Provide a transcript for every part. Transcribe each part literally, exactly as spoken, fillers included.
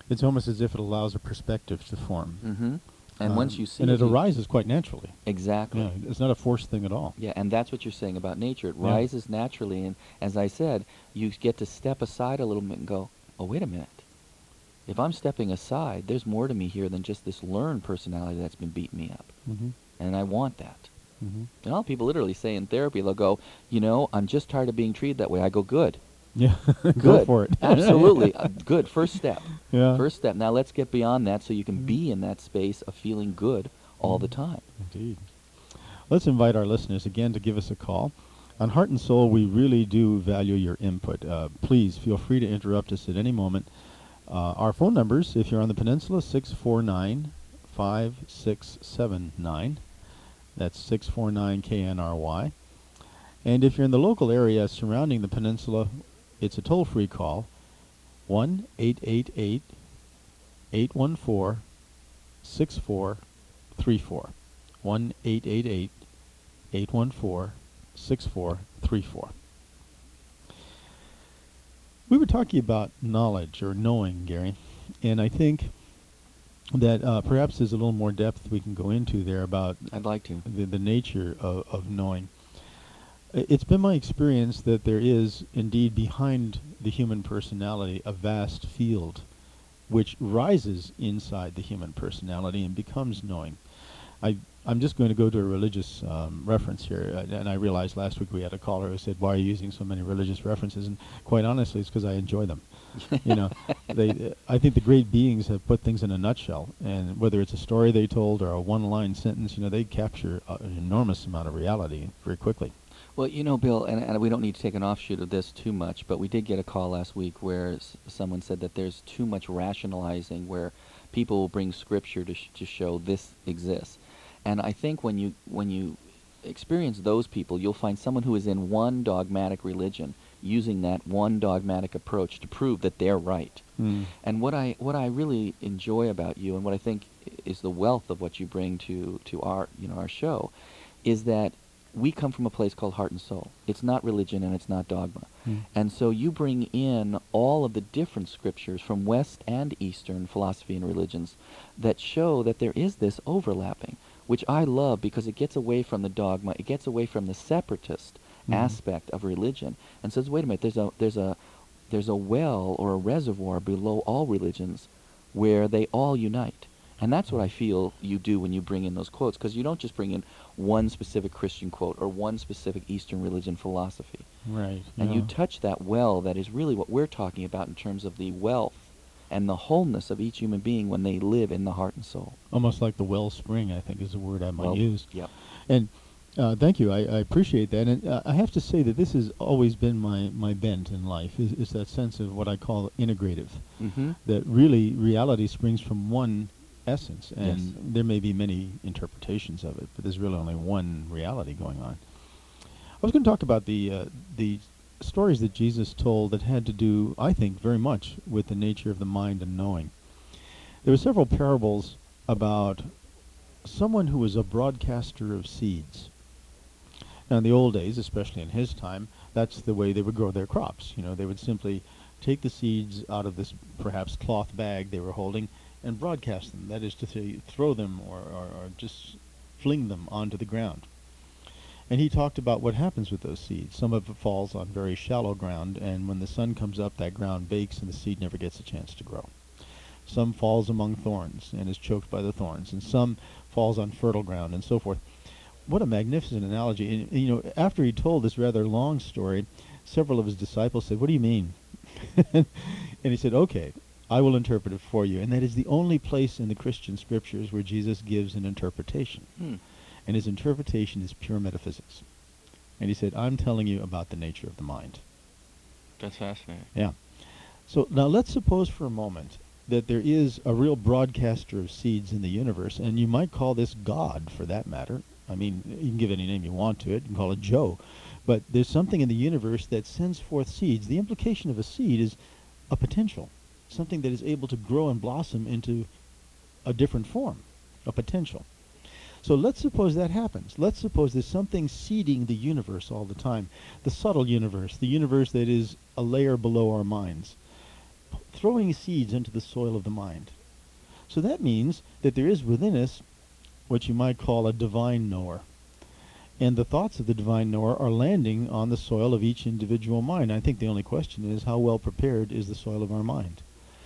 It's almost as if it allows a perspective to form. Mm-hmm. And Um, once you see and it you- arises quite naturally. Exactly. Yeah, it's not a forced thing at all. Yeah, and that's what you're saying about nature. It Yeah. rises naturally, and as I said, you get to step aside a little bit and go, oh, wait a minute. If I'm stepping aside, there's more to me here than just this learned personality that's been beating me up. Mm-hmm. And I want that. Mm-hmm. And all people literally say in therapy, they'll go, you know, I'm just tired of being treated that way. I go, good. Yeah, go Good. for it. Absolutely. Uh, good. First step. Yeah. First step. Now let's get beyond that so you can Mhm. be in that space of feeling good all the Mhm. time. Indeed. Let's invite our listeners again to give us a call. On Heart and Soul, we really do value your input. Uh, please feel free to interrupt us at any moment. Uh, our phone numbers, if you're on the peninsula, six four nine, five six seven nine. That's six four nine K N R Y. And if you're in the local area surrounding the peninsula, it's a toll-free call, one eight eight eight, eight one four, six four three four. one eight eight eight, eight one four, six four three four. We were talking about knowledge or knowing, Gary, and I think that uh, perhaps there's a little more depth we can go into there about I'd like to. the, the nature of, of knowing. I- It's been my experience that there is indeed behind the human personality a vast field which rises inside the human personality and becomes knowing. I, I'm just going to go to a religious um, reference here, uh, and I realized last week we had a caller who said, "Why are you using so many religious references?" And quite honestly, it's because I enjoy them. You know, they. Uh, I think the great beings have put things in a nutshell, and whether it's a story they told or a one-line sentence, you know, they capture uh, an enormous amount of reality very quickly. Well, you know, Bill, and, and we don't need to take an offshoot of this too much, but we did get a call last week where s- someone said that there's too much rationalizing where people will bring scripture to, sh- to show this exists. And I think when you when you experience those people, you'll find someone who is in one dogmatic religion using that one dogmatic approach to prove that they're right. Mm. And what I what I really enjoy about you, and what I think i- is the wealth of what you bring to to our you know our show, is that we come from a place called Heart and Soul. It's not religion and it's not dogma. Mm. And so you bring in all of the different scriptures from West and Eastern philosophy and religions that show that there is this overlapping, which I love because it gets away from the dogma, it gets away from the separatist Mhm. aspect of religion, and says, wait a minute, there's a there's a there's a well or a reservoir below all religions where they all unite. And that's what I feel you do when you bring in those quotes, because you don't just bring in one specific Christian quote or one specific Eastern religion philosophy. Right. And you yeah. touch that well that is really what we're talking about in terms of the wealth and the wholeness of each human being when they live in the heart and soul. Almost like the wellspring, I think, is the word I might Well, use. Yep. And uh, thank you. I, I appreciate that. And uh, I have to say that this has always been my, my bent in life, is, is that sense of what I call integrative. Mm-hmm. That really reality springs from one essence. And Yes. there may be many interpretations of it, but there's really only one reality going on. I was going to talk about the, uh, the stories that Jesus told that had to do, I think, very much with the nature of the mind and knowing. There were several parables about someone who was a broadcaster of seeds. Now, in the old days, especially in his time, that's the way they would grow their crops. You know, they would simply take the seeds out of this perhaps cloth bag they were holding and broadcast them. That is to say, throw them or, or, or just fling them onto the ground. And he talked about what happens with those seeds. Some of it falls on very shallow ground, and when the sun comes up, that ground bakes and the seed never gets a chance to grow. Some falls among thorns and is choked by the thorns, and some falls on fertile ground, and so forth. What a magnificent analogy. And, you know, after he told this rather long story, several of his disciples said, "What do you mean?" And he said, "Okay, I will interpret it for you." And that is the only place in the Christian scriptures where Jesus gives an interpretation. Hmm. And his interpretation is pure metaphysics. And he said, "I'm telling you about the nature of the mind." That's fascinating. Yeah. So now let's suppose for a moment that there is a real broadcaster of seeds in the universe, and you might call this God, for that matter. I mean, you can give any name you want to it. You can call it Joe. But there's something in the universe that sends forth seeds. The implication of a seed is a potential, something that is able to grow and blossom into a different form, a potential. So let's suppose that happens. Let's suppose there's something seeding the universe all the time, the subtle universe, the universe that is a layer below our minds. p- throwing seeds into the soil of the mind. So that means that there is within us what you might call a divine knower. And the thoughts of the divine knower are landing on the soil of each individual mind. I think the only question is, how well prepared is the soil of our mind?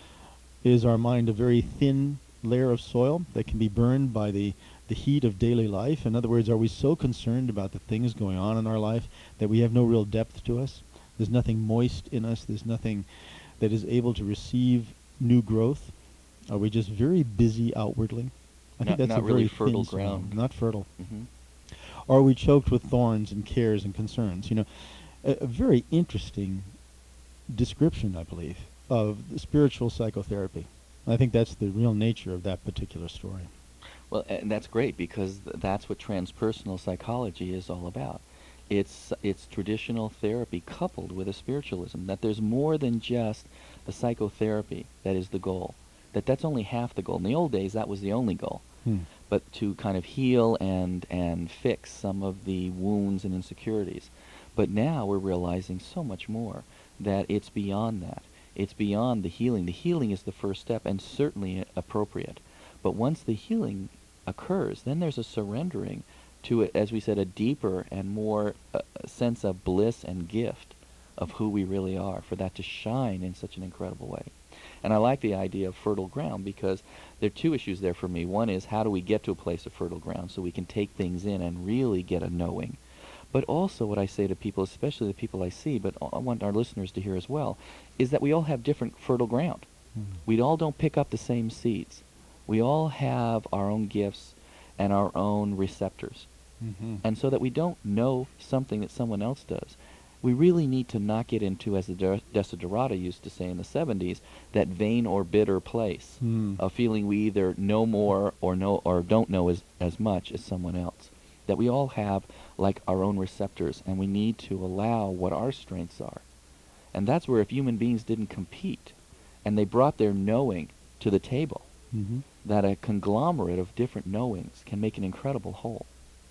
Is our mind a very thin layer of soil that can be burned by the, the heat of daily life? In other words, are we so concerned about the things going on in our life that we have no real depth to us? There's nothing moist in us. There's nothing that is able to receive new growth. Are we just very busy outwardly? I Not, think that's not a really very fertile thin soil, ground. not fertile. Hmm. Or are we choked with thorns and cares and concerns? You know, a, a very interesting description, I believe, of the spiritual psychotherapy. I think that's the real nature of that particular story. Well, and that's great because th- that's what transpersonal psychology is all about. It's it's traditional therapy coupled with a spiritualism. That there's more than just the psychotherapy that is the goal. That that's only half the goal. In the old days, that was the only goal. Hmm. But to kind of heal and and fix some of the wounds and insecurities. But now we're realizing so much more that it's beyond that. It's beyond the healing. The healing is the first step and certainly appropriate. But once the healing occurs, then there's a surrendering to it, as we said, a deeper and more uh, sense of bliss and gift of who we really are, for that to shine in such an incredible way. And I like the idea of fertile ground because there are two issues there for me. One is, how do we get to a place of fertile ground so we can take things in and really get a knowing? But also what I say to people, especially the people I see, but I want our listeners to hear as well, is that we all have different fertile ground. Mhm. We all don't pick up the same seeds. We all have our own gifts and our own receptors. Mm-hmm. And so that we don't know something that someone else does, we really need to not get into, as the De- Desiderata used to say in the seventies, that vain or bitter place Mm. of feeling we either know more or know or don't know as, as much as someone else. That we all have like our own receptors, and we need to allow what our strengths are. And that's where, if human beings didn't compete and they brought their knowing to the table, Mm-hmm. that a conglomerate of different knowings can make an incredible whole.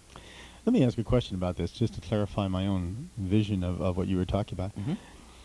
Let me ask a question about this, just to clarify my own vision of, of what you were talking about. Mm-hmm.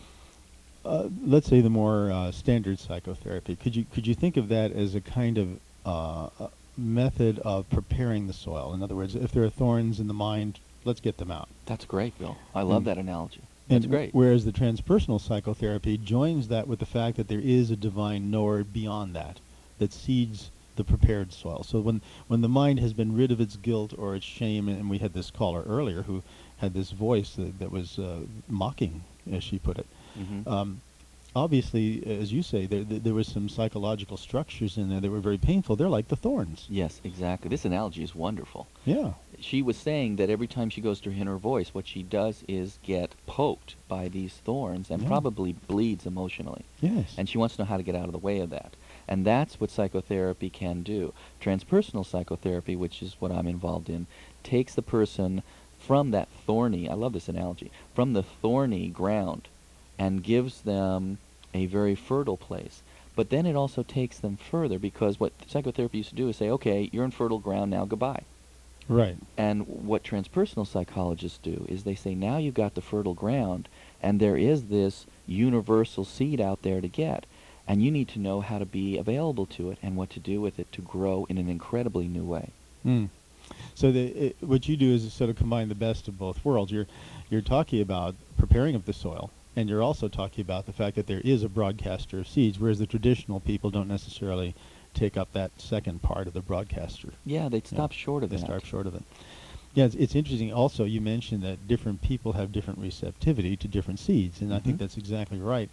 Uh, let's say the more uh, standard psychotherapy. Could you could you think of that as a kind of uh, a method of preparing the soil? In other words, if there are thorns in the mind, let's get them out. That's great, Bill. I love And- that analogy. That's And great. whereas the transpersonal psychotherapy joins that with the fact that there is a divine knower beyond that, that seeds the prepared soil. So when, when the mind has been rid of its guilt or its shame, and we had this caller earlier who had this voice that, that was uh, mocking, as she put it. Mm-hmm. Um, obviously, as you say, there, there, there was some psychological structures in there that were very painful. They're like the thorns. Yes, exactly. This analogy is wonderful. Yeah. She was saying that every time she goes to her inner voice, what she does is get poked by these thorns and Yeah. probably bleeds emotionally. Yes. And she wants to know how to get out of the way of that. And that's what psychotherapy can do. Transpersonal psychotherapy, which is what I'm involved in, takes the person from that thorny, I love this analogy, from the thorny ground and gives them a very fertile place. But then it also takes them further, because what psychotherapy used to do is say, okay, you're in fertile ground, now goodbye. Right. And what transpersonal psychologists do is they say, now you've got the fertile ground, and there is this universal seed out there to get, and you need to know how to be available to it and what to do with it to grow in an incredibly new way. Mm. So the, it, what you do is sort of combine the best of both worlds. You're you're talking about preparing of the soil, and you're also talking about the fact that there is a broadcaster of seeds, whereas the traditional people don't necessarily take up that second part of the broadcaster. Yeah, they'd Yeah, stop short of They that. stop short of it. Yeah, it's, it's interesting. Also, you mentioned that different people have different receptivity to different seeds, and I think Mhm. that's exactly right.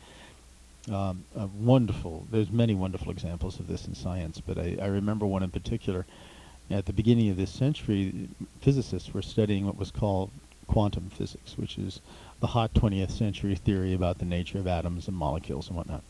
Um, uh, wonderful. There's many wonderful examples of this in science, but I, I remember one in particular. At the beginning of this century, physicists were studying what was called quantum physics, which is the hot twentieth century theory about the nature of atoms and molecules and whatnot.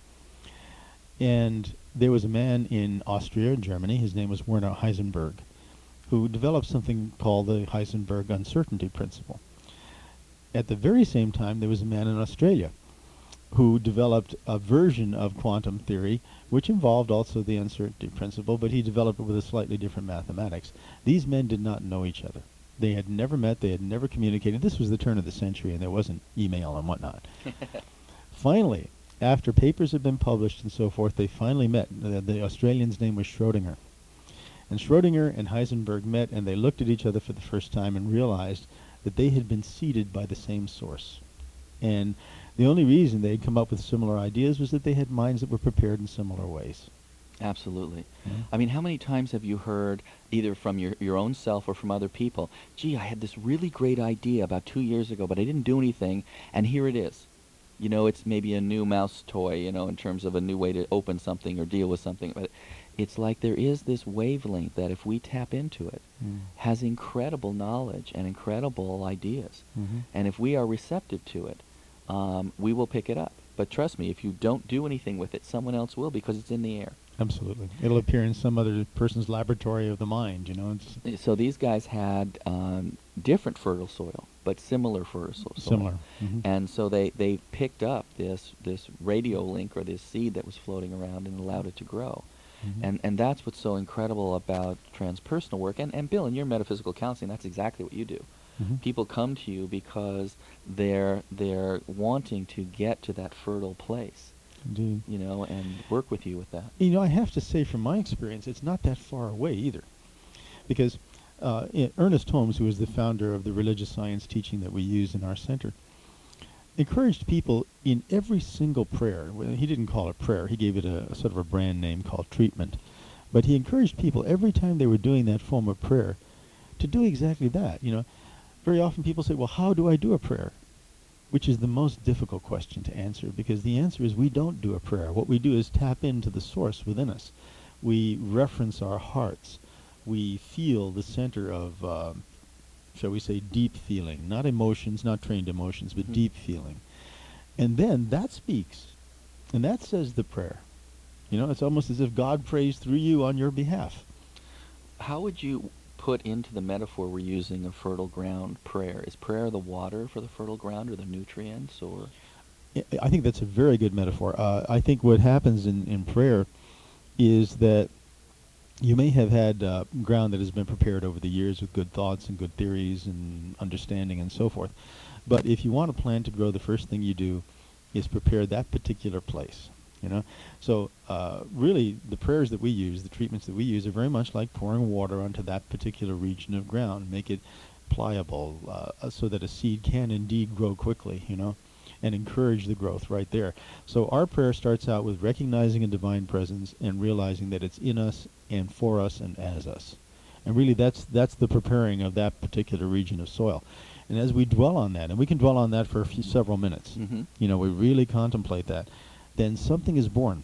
And there was a man in Austria and Germany, his name was Werner Heisenberg, who developed something called the Heisenberg uncertainty principle. At the very same time, there was a man in Australia who developed a version of quantum theory which involved also the uncertainty principle, but he developed it with a slightly different mathematics. These men did not know each other. They had never met, they had never communicated. This was the turn of the century, and there wasn't email and whatnot. Finally, After papers had been published and so forth, they finally met. The, the Australian's name was Schrodinger. And Schrodinger and Heisenberg met, and they looked at each other for the first time and realized that they had been seeded by the same source. And the only reason they had come up with similar ideas was that they had minds that were prepared in similar ways. Absolutely. Mhm. I mean, how many times have you heard, either from your, your own self or from other people, gee, I had this really great idea about two years ago, but I didn't do anything, and here it is. You know, it's maybe a new mouse toy, you know, in terms of a new way to open something or deal with something. But it's like there is this wavelength that if we tap into it, Mm. has incredible knowledge and incredible ideas. Mhm. And if we are receptive to it, um, we will pick it up. But trust me, if you don't do anything with it, someone else will, because it's in the air. Absolutely. It'll appear in some other person's laboratory of the mind, you know. It's So these guys had um, different fertile soil, but similar fertile soil. similar. Mhm. And so they, they picked up this this radio link or this seed that was floating around and allowed it to grow. Mhm. And and that's what's so incredible about transpersonal work. And, and Bill, in your metaphysical counseling, that's exactly what you do. Mhm. People come to you because they're they're wanting to get to that fertile place, Indeed. you know, and work with you with that. You know, I have to say, from my experience, it's not that far away either. Because uh, I- Ernest Holmes, who is the founder of the religious science teaching that we use in our center, encouraged people in every single prayer. Well, he didn't call it prayer. He gave it a, a sort of a brand name called treatment. But he encouraged people every time they were doing that form of prayer to do exactly that. You know, very often people say, well, how do I do a prayer? Which is the most difficult question to answer, because the answer is we don't do a prayer. What we do is tap into the source within us. We reference our hearts. We feel the center of, um, shall we say, deep feeling. Not emotions, not trained emotions, but Mhm. deep feeling. And then that speaks. And that says the prayer. You know, it's almost as if God prays through you on your behalf. How would you put into the metaphor we're using of fertile ground prayer? Is prayer the water for the fertile ground, or the nutrients, or? I I think that's a very good metaphor. Uh, I think what happens in, in prayer is that you may have had uh, ground that has been prepared over the years with good thoughts and good theories and understanding and so forth. But if you want a plant to grow, the first thing you do is prepare that particular place. You know, so uh, really the prayers that we use, the treatments that we use, are very much like pouring water onto that particular region of ground, make it pliable uh, so that a seed can indeed grow quickly. You know, and encourage the growth right there. So our prayer starts out with recognizing a divine presence and realizing that it's in us and for us and as us. And really that's that's the preparing of that particular region of soil. And as we dwell on that, and we can dwell on that for a few several minutes, Mm-hmm. you know, we really contemplate that, then something is born.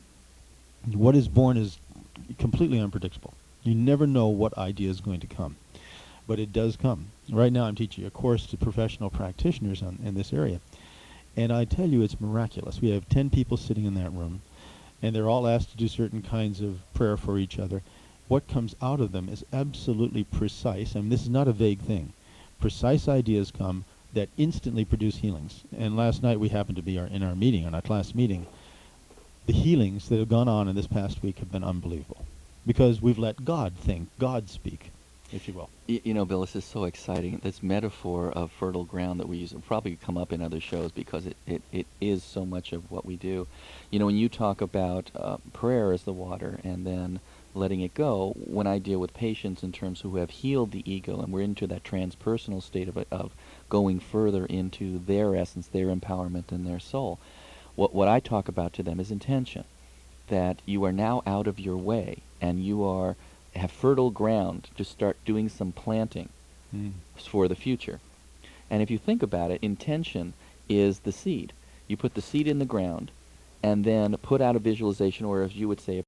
What is born is completely unpredictable. You never know what idea is going to come, but it does come. Right now I'm teaching a course to professional practitioners on, in this area. And I tell you, it's miraculous. We have ten people sitting in that room, and they're all asked to do certain kinds of prayer for each other. What comes out of them is absolutely precise. I mean, this is not a vague thing. Precise ideas come that instantly produce healings. And last night we happened to be our, in our meeting, on our class meeting. The healings that have gone on in this past week have been unbelievable, because we've let God think, God speak, if you will. Y- You know, Bill, this is so exciting. This metaphor of fertile ground that we use will probably come up in other shows, because it, it, it is so much of what we do. You know, when you talk about uh, prayer as the water and then letting it go, when I deal with patients in terms who have healed the ego and we're into that transpersonal state of, of going further into their essence, their empowerment, and their soul, what, what I talk about to them is intention. That you are now out of your way and you are have fertile ground to start doing some planting Mm. for the future. And if you think about it, intention is the seed. You put the seed in the ground and then put out a visualization, or as you would say, a